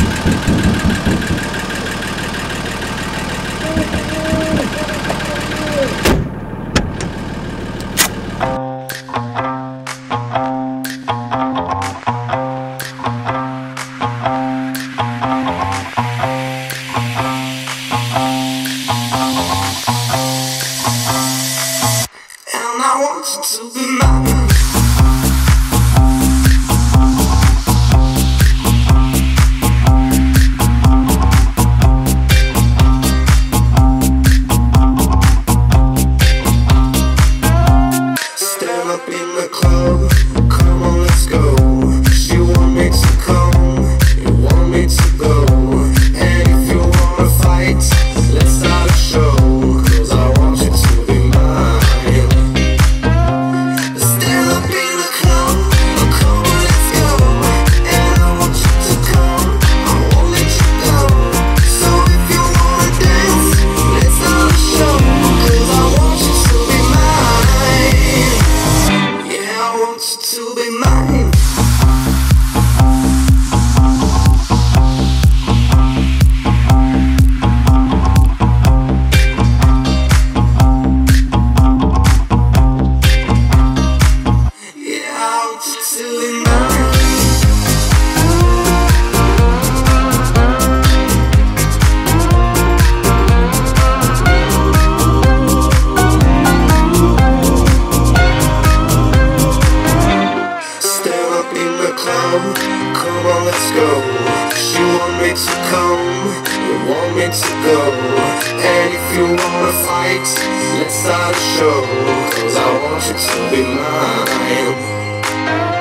I want you to be mine. Stand up in the club, come on, let's go. She want me to come, you want me to go. And if you wanna fight, let's start a show. 'Cause I want you to be mine. Stand up in the club, come on, let's go. And I want you to come, I won't let you go. So if you wanna dance, let's start a show. 'Cause I want you to be mine. Yeah, I want you to be mine. Yeah, I want you to be mine. Stand up in the club, come on, let's go. She want me to come, you want me to go. And if you wanna fight, let's start a show. 'Cause I want you to be mine.